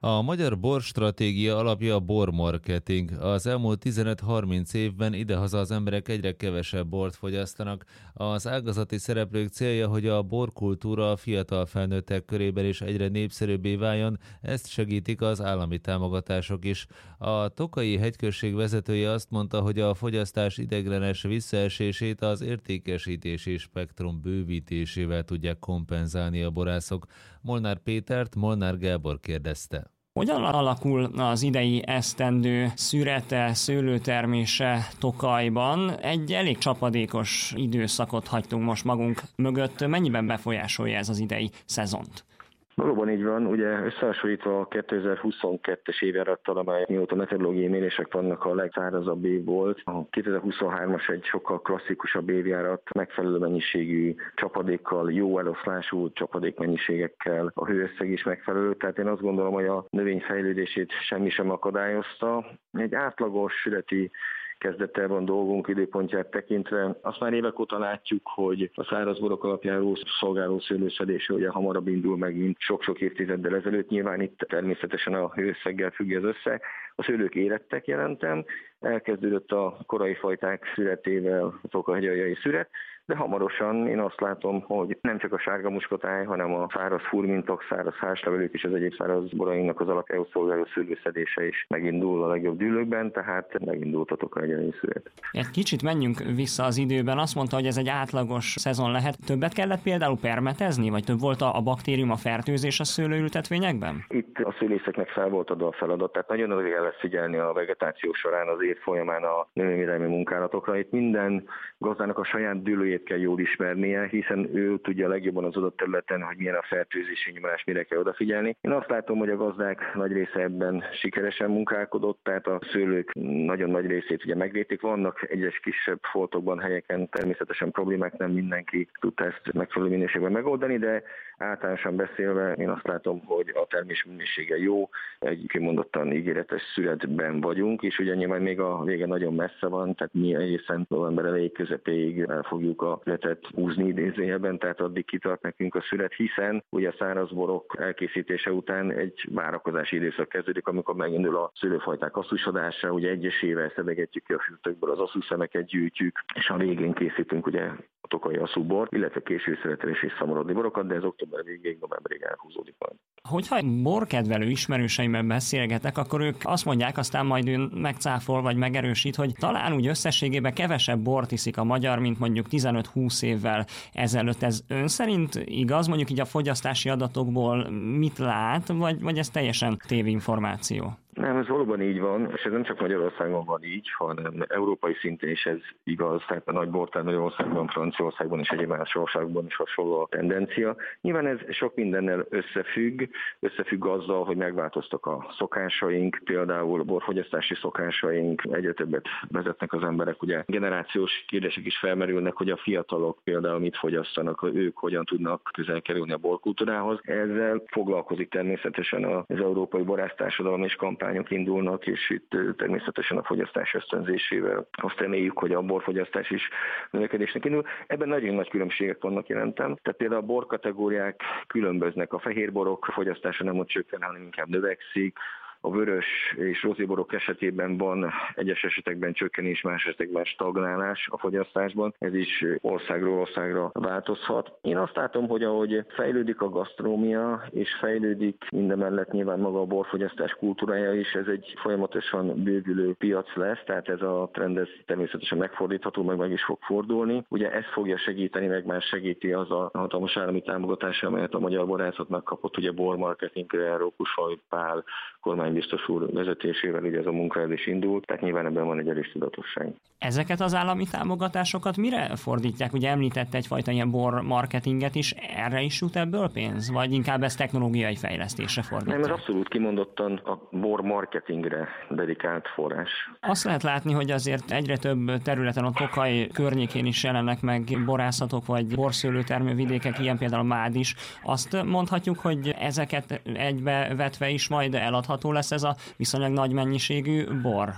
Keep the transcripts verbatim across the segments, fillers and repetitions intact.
A magyar borstratégia alapja a bormarketing. Az elmúlt tizenöt-harminc évben idehaza az emberek egyre kevesebb bort fogyasztanak. Az ágazati szereplők célja, hogy a borkultúra a fiatal felnőttek körében is egyre népszerűbbé váljon, ezt segítik az állami támogatások is. A Tokaji hegyközség vezetője azt mondta, hogy a fogyasztás ideiglenes visszaesését az értékesítési spektrum bővítésével tudják kompenzálni a borászok. Molnár Pétert Molnár Gábor kérdezte. Hogyan alakul az idei esztendő szürete, szőlőtermése Tokajban? Egy elég csapadékos időszakot hagytunk most magunk mögött. Mennyiben befolyásolja ez az idei szezont? Valóban így van, ugye összehasonlítva a kétezer-huszonkettes évjárattal, amely mióta meteorológiai mérések vannak, a legszárazabb év volt. A kétezer-huszonhármas egy sokkal klasszikusabb évjárat, megfelelő mennyiségű csapadékkal, jó eloszlású csapadékmennyiségekkel, a hőösszeg is megfelelő, tehát én azt gondolom, hogy a növény fejlődését semmi sem akadályozta. Egy átlagos süreti kezdettel van dolgunk időpontját tekintve. Azt már évek óta látjuk, hogy a szárazborok alapján szolgáló szőlőszedése ugye hamarabb indul meg, mint sok-sok évtizeddel ezelőtt. Nyilván itt természetesen a hőösszeggel függ ez össze. A szőlők érettek jelentem, elkezdődött a korai fajták születével a tokahagyai szüret, de hamarosan én azt látom, hogy nem csak a sárga muskotáj, hanem a száraz furmintok, száraz hárslevelők és az egyéb száraz borainknak az alapjául szolgáló szőlőszedése is megindul a legjobb dűlőkben, tehát megindult a tokahagyai szüret. Egy kicsit menjünk vissza az időben. Azt mondta, hogy ez egy átlagos szezon lehet. Többet kellett például permetezni, vagy több volt a baktérium, a fertőzés a szőlőültetvényekben? Itt a szőlészeknek fel volt adva a feladat, tehát nagyon oda kell figyelni a vegetáció során az év folyamán a növényvédelmi munkálatokra. Itt minden gazdának a saját dűlőjét kell jól ismernie, hiszen ő tudja legjobban az adott területen, hogy milyen a fertőzési nyomás, mire kell odafigyelni. Én azt látom, hogy a gazdák nagy része ebben sikeresen munkálkodott, tehát a szőlők nagyon nagy részét ugye megvédték. Vannak egyes kisebb foltokban, helyeken természetesen problémák, nem mindenki tudta ezt megfelelő minőségben megoldani, de általánosan beszélve én azt látom, hogy a termés minősége jó, egy kimondottan ígéretes szüretben vagyunk, és ugye nyilván még a vége nagyon messze van, tehát mi egészen november elejé közepéig el fogjuk a szüretet húzni idézőjelben, tehát addig kitart nekünk a szüret, hiszen ugye a szárazborok elkészítése után egy várakozási időszak kezdődik, amikor megindul a szőlőfajták asszusodása, ugye egyesével szedegetjük ki a fürtökből az asszuszemeket, gyűjtjük, és a végén készítünk ugye a tokaji asszúbort, illetve késő születelés és szamorodni borokat, de ez október végéig, novemberig elhúzódik majd. Hogyha borkedvelő ismerőseimmel beszélgetek, akkor ők azt mondják, aztán majd ön megcáfol vagy megerősít, hogy talán úgy összességében kevesebb bort iszik a magyar, mint mondjuk tizenöt-húsz évvel ezelőtt. Ez ön szerint igaz? Mondjuk így a fogyasztási adatokból mit lát, vagy, vagy ez teljesen tévinformáció? Nem, ez valóban így van, és ez nem csak Magyarországon van így, hanem európai szinten is ez igaz, tehát a nagy bortár Magyarországban, Franciaországban és egyéb más országban is hasonló a tendencia. Nyilván ez sok mindennel összefügg, összefügg azzal, hogy megváltoztak a szokásaink, például a borfogyasztási szokásaink, egyre többet vezetnek az emberek, ugye generációs kérdések is felmerülnek, hogy a fiatalok például mit fogyasztanak, ők hogyan tudnak közel kerülni a borkultúrához. Ezzel foglalkozik természetesen az európai borásztársadalom és kampány indulnak, és itt természetesen a fogyasztás ösztönzésével azt reméljük, hogy a borfogyasztás is növekedésnek indul. Ebben nagyon nagy különbségek vannak jelentem. Tehát például a borkategóriák különböznek. A fehérborok fogyasztása nem ott csökken, hanem inkább növekszik. A vörös és rozéborok esetében van egyes esetekben csökkenés, más esetekben stagnálás a fogyasztásban. Ez is országról országra változhat. Én azt látom, hogy ahogy fejlődik a gasztronómia, és fejlődik mindemellett nyilván maga a borfogyasztás kultúrája is, ez egy folyamatosan bővülő piac lesz, tehát ez a trend ez természetesen megfordítható, meg meg is fog fordulni. Ugye ez fogja segíteni, meg már segíti az a hatalmas állami támogatás, amelyet a magyar borászat megkapott, ugye bormarketingre, Rókusfaj Pál kormánybiztos úr vezetésével ugye ez a munka el is indult, tehát nyilván ebben van egy erős tudatosság. Ezeket az állami támogatásokat mire fordítják? Ugye említette egyfajta ilyen bor marketinget is, erre is jut ebből pénz? Vagy inkább ez technológiai fejlesztésre fordítják? Nem, ez abszolút kimondottan a bor marketingre dedikált forrás. Azt lehet látni, hogy azért egyre több területen, a Tokaj környékén is jelennek meg borászatok, vagy borszőlőtermő vidékek, ilyen például Mád is. Azt mondhatjuk, hogy ezeket egybevetve is majd eladható lesz ez a viszonylag nagy mennyiségű bor?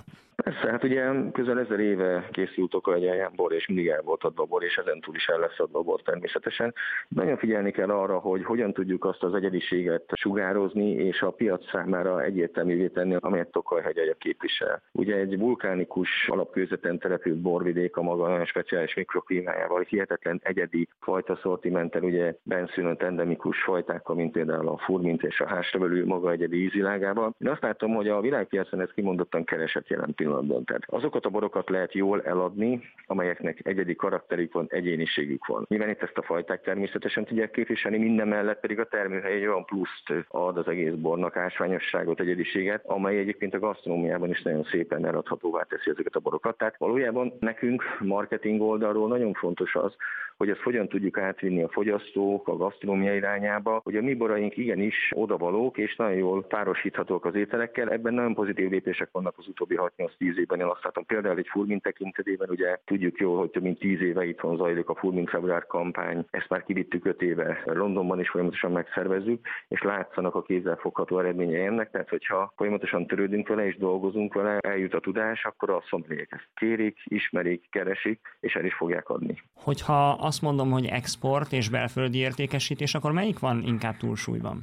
Persze, hát ugye közel ezer éve készült Tokaja bor, és mindig el volt adva bor, és ezen túl is el lesz adva bor természetesen. Nagyon figyelni kell arra, hogy hogyan tudjuk azt az egyediséget sugározni, és a piac számára egyértelművé tenni, amelyet Tokaj-hegyaja képvisel. Ugye egy vulkánikus alapkőzeten települt borvidék a maga nagyon speciális mikroklímájával, hihetetlen egyedi fajta szortimenttel, ugye benszülött endemikus fajtákkal, mint például a furmint és a házslevelű maga egyedi ízvilágával. Én azt látom, hogy a világpiacon ez kimondottan keresett jelen pillanatban. Tehát azokat a borokat lehet jól eladni, amelyeknek egyedi karakterük van, egyéniségük van. Nyilván itt ezt a fajták természetesen tudják képviselni, minden mellett pedig a termőhely egy olyan pluszt ad az egész bornak, ásványosságot, egyediséget, amely egyébként a gasztronómiában is nagyon szépen eladhatóvá teszi ezeket a borokat. Tehát valójában nekünk marketing oldalról nagyon fontos az, hogy ezt hogyan tudjuk átvinni a fogyasztók a gasztronómia irányába, hogy a mi boraink igenis odavalók és nagyon jól párosíthatók az ételekkel. Ebben nagyon pozitív lépések vannak az utóbbi hat-nyolc-tíz évben. Én azt látom például egy furmint tekintetében, ugye tudjuk jól, hogy több mint tíz éve itthon zajlik a Furmint február kampány, ezt már kivittük öt éve, Londonban is folyamatosan megszervezzük, és látszanak a kézzelfogható eredményei ennek, tehát hogyha folyamatosan törődünk vele és dolgozunk vele, eljut a tudás, akkor a szomeliék ezt kérik, ismerik, keresik, és el is fogják adni. Hogyha azt mondom, hogy export és belföldi értékesítés, akkor melyik van inkább túlsúlyban?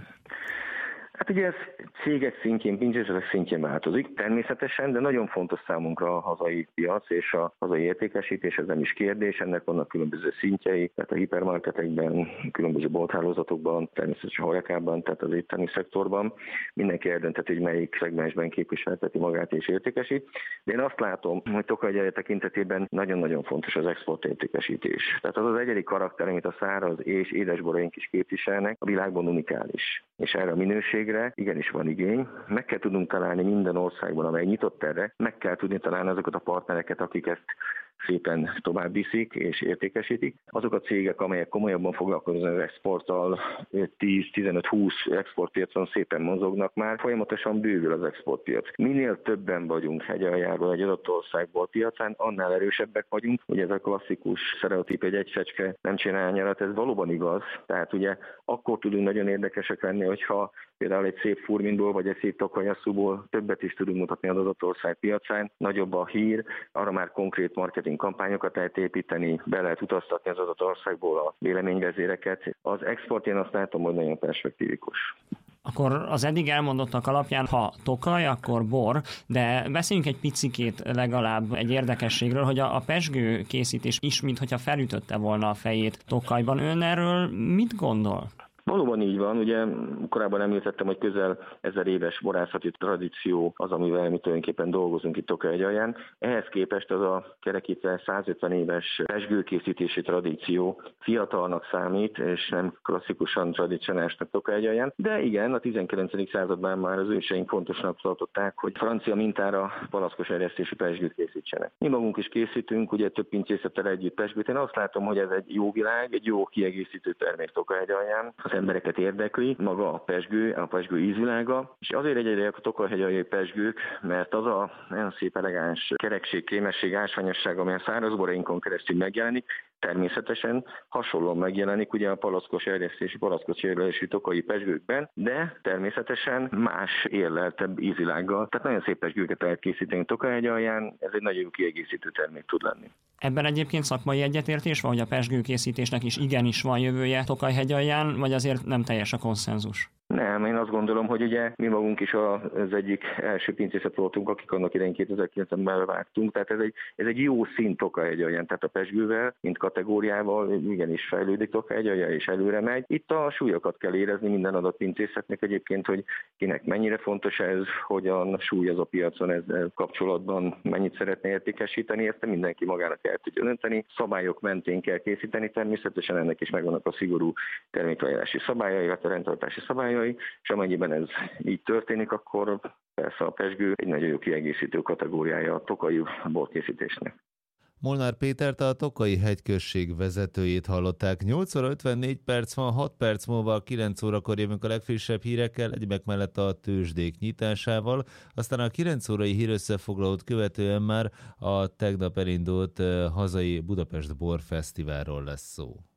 Hát ugye ez cégek szintjén, pincészetek szintjén változik természetesen, de nagyon fontos számunkra a hazai piac és a hazai értékesítés, ez nem is kérdés, ennek vannak különböző szintjei, tehát a hipermarketekben, különböző bolthálózatokban, természetesen a horekában, tehát az éttermi szektorban. Mindenki eldönteti, hogy melyik szegmensben képviselteti magát és értékesít. De én azt látom, hogy Tokaj-hegyaja tekintetében nagyon-nagyon fontos az export értékesítés. Tehát az az egyedi karakter, amit a száraz és édesboraink is képviselnek, a világban unikális. És erre a minőségre igenis van igény. Meg kell tudnunk találni minden országban, amely nyitott erre, meg kell tudni találni azokat a partnereket, akik ezt szépen tovább viszik és értékesítik. Azok a cégek, amelyek komolyabban foglalkoznak az exporttal, tíz-tizenöt-húsz exportpiacon szépen mozognak már, folyamatosan bővül az exportpiac. Minél többen vagyunk hegyaljáról egy adott országból piacán, annál erősebbek vagyunk. Ugye ez a klasszikus sztereotíp, egy egy fecske nem csinál nyarat, ez valóban igaz. Tehát ugye akkor tudunk nagyon érdekesek lenni, hogyha például egy szép furmintból vagy egy szép tokajasszúból többet is tudunk mutatni az adott ország piacán, nagyobb a hír, arra már konkrét marketing kampányokat lehet építeni, be lehet utaztatni az adott országból a véleményvezéreket. Az export én azt látom, hogy nagyon perspektívikus. Akkor az eddig elmondottak alapján, ha Tokaj, akkor bor, de beszéljünk egy picikét legalább egy érdekességről, hogy a, a pezsgő készítés is, mintha felütötte volna a fejét Tokajban. Ön erről mit gondol? Valóban így van, ugye korábban említettem, hogy közel ezer éves borászati tradíció az, amivel mi tulajdonképpen dolgozunk itt Tokaj-hegyaljan. Ehhez képest az a kerekítve százötven éves pezsgőkészítési tradíció fiatalnak számít, és nem klasszikusan tradicionálisnak Tokaj-hegyaljan. De igen, a tizenkilencedik században már az őseink fontosnak tartották, hogy francia mintára palackos erjesztésű pezsgőt készítsenek. Mi magunk is készítünk, ugye több pincészettel együtt pezsgőt. Én azt látom, hogy ez egy jó világ, egy jó kiegészítő termék Tokaj-hegyalján. Az embereket érdekli, maga a pezsgő, a pezsgő ízvilága, és azért egyediek a Tokaj-hegyalja pezsgők, mert az a nagyon szép elegáns kerekség, krémesség, ásványosság, amely a szárazborainkon keresztül megjelenik, természetesen hasonlóan megjelenik ugye a palackos erjesztési, palackos érlelésű tokai pezsgőkben, de természetesen más érleltebb ízvilággal. Tehát nagyon szép pezsgőket lehet készíteni Tokaj-hegyalján, ez egy nagyon kiegészítő termék tud lenni. Ebben egyébként szakmai egyetértés van, hogy a pezsgőkészítésnek is igenis van jövője Tokaj-hegyalján, vagy azért nem teljes a konszenzus? Nem, én azt gondolom, hogy ugye mi magunk is az egyik első pincészet voltunk, akik annak idején kétezer-kilencben bevágtunk, tehát ez egy, ez egy jó szint Tokaj-hegyalján, tehát a pezsgővel, mint kategóriával igenis fejlődik Tokaj-hegyaja és előre megy. Itt a súlyokat kell érezni minden adott pincészetnek egyébként, hogy kinek mennyire fontos ez, hogyan súlyoz a piacon ezzel kapcsolatban, mennyit szeretne értékesíteni, ezt mindenki magának el tudja dönteni. Szabályok mentén kell készíteni, természetesen ennek is megvannak a szigorú termékeljárási szabályai, a rendtartási szabályai, és amennyiben ez így történik, akkor persze a pezsgő egy nagyon jó kiegészítő kategóriája a tokai borkészítésnek. Molnár Pétert, a Tokai hegyközség vezetőjét hallották. nyolc óra ötvennégy perc van, hat perc múlva kilenc órakor jövünk a legfrissebb hírekkel, egyebek mellett a tőzsdék nyitásával, aztán a kilenc órai hírösszefoglalót követően már a tegnap elindult hazai Budapest Borfesztiválról lesz szó.